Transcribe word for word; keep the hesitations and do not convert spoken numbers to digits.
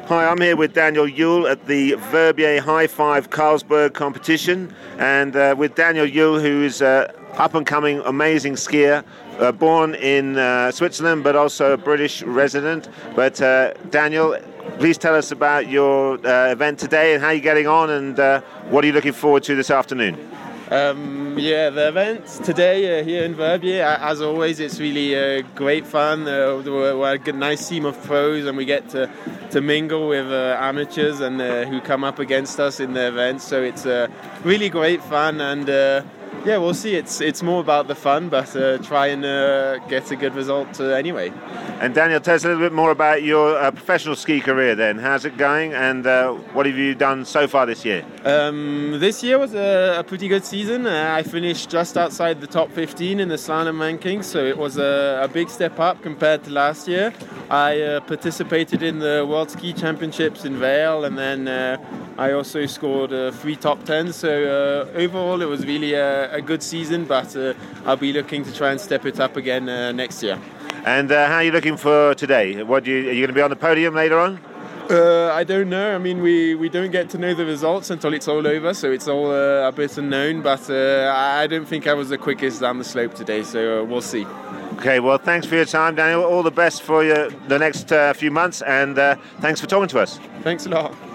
Hi, I'm here with Daniel Yule at the Verbier High Five Carlsberg competition, and uh, with Daniel Yule, who is uh, up-and-coming amazing skier, uh, born in uh, Switzerland but also a British resident. But uh, Daniel, please tell us about your uh, event today and how you're getting on, and uh, what are you looking forward to this afternoon? Um, yeah, the event today uh, here in Verbier, as always, it's really uh, great fun. Uh, we're, we're a nice team of pros, and we get to, to mingle with uh, amateurs and uh, who come up against us in the event. So it's uh, really great fun, and uh, yeah, we'll see. It's it's more about the fun, but uh, try and uh, get a good result uh, anyway. And Daniel, tell us a little bit more about your uh, professional ski career then. How's it going, and uh, what have you done so far this year? Um, this year was a, a pretty good season. Uh, I finished just outside the top fifteen in the slalom rankings, so it was a, a big step up compared to last year. I uh, participated in the World Ski Championships in Vail, and then uh, I also scored uh, three top tens. So uh, overall, it was really a, a good season, but uh, I'll be looking to try and step it up again uh, next year. And uh, how are you looking for today? What do you, are you going to be on the podium later on? Uh, I don't know. I mean, we, we don't get to know the results until it's all over, so it's all uh, a bit unknown. But uh, I don't think I was the quickest down the slope today, so uh, we'll see. Okay, well, thanks for your time, Daniel. All the best for your, the next uh, few months, and uh, thanks for talking to us. Thanks a lot.